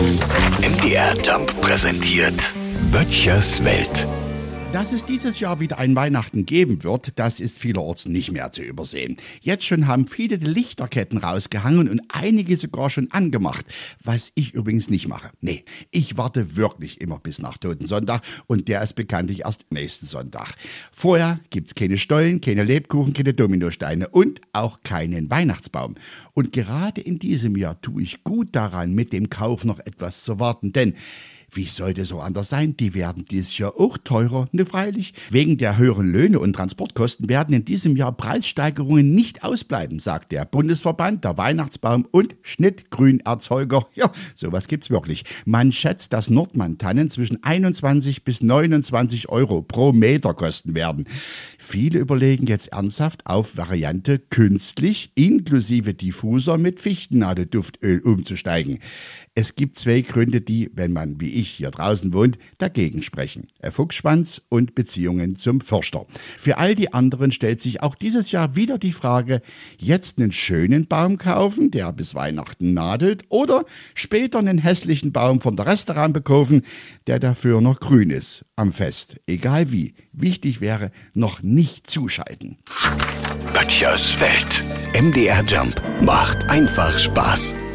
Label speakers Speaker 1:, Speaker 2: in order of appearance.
Speaker 1: MDR Jump präsentiert Böttchers Welt.
Speaker 2: Dass es dieses Jahr wieder ein Weihnachten geben wird, das ist vielerorts nicht mehr zu übersehen. Jetzt schon haben viele die Lichterketten rausgehangen und einige sogar schon angemacht, was ich übrigens nicht mache. Nee, ich warte wirklich immer bis nach Totensonntag und der ist bekanntlich erst nächsten Sonntag. Vorher gibt's keine Stollen, keine Lebkuchen, keine Dominosteine und auch keinen Weihnachtsbaum. Und gerade in diesem Jahr tue ich gut daran, mit dem Kauf noch etwas zu warten, denn wie sollte so anders sein? Die werden dieses Jahr auch teurer, ne freilich. Wegen der höheren Löhne und Transportkosten werden in diesem Jahr Preissteigerungen nicht ausbleiben, sagt der Bundesverband der Weihnachtsbaum- und Schnittgrünerzeuger. Ja, sowas gibt's wirklich. Man schätzt, dass Nordmann-Tannen zwischen 21 bis 29 Euro pro Meter kosten werden. Viele überlegen jetzt ernsthaft auf Variante künstlich inklusive Diffuser mit Fichtennadelduftöl umzusteigen. Es gibt zwei Gründe, die, wenn man wie ich hier draußen wohnt, dagegen sprechen. Fuchsschwanz und Beziehungen zum Förster. Für all die anderen stellt sich auch dieses Jahr wieder die Frage, jetzt einen schönen Baum kaufen, der bis Weihnachten nadelt, oder später einen hässlichen Baum von der Restaurant kaufen, der dafür noch grün ist am Fest. Egal wie. Wichtig wäre, noch nicht zuschalten.
Speaker 1: Böttchers Welt. MDR Jump macht einfach Spaß.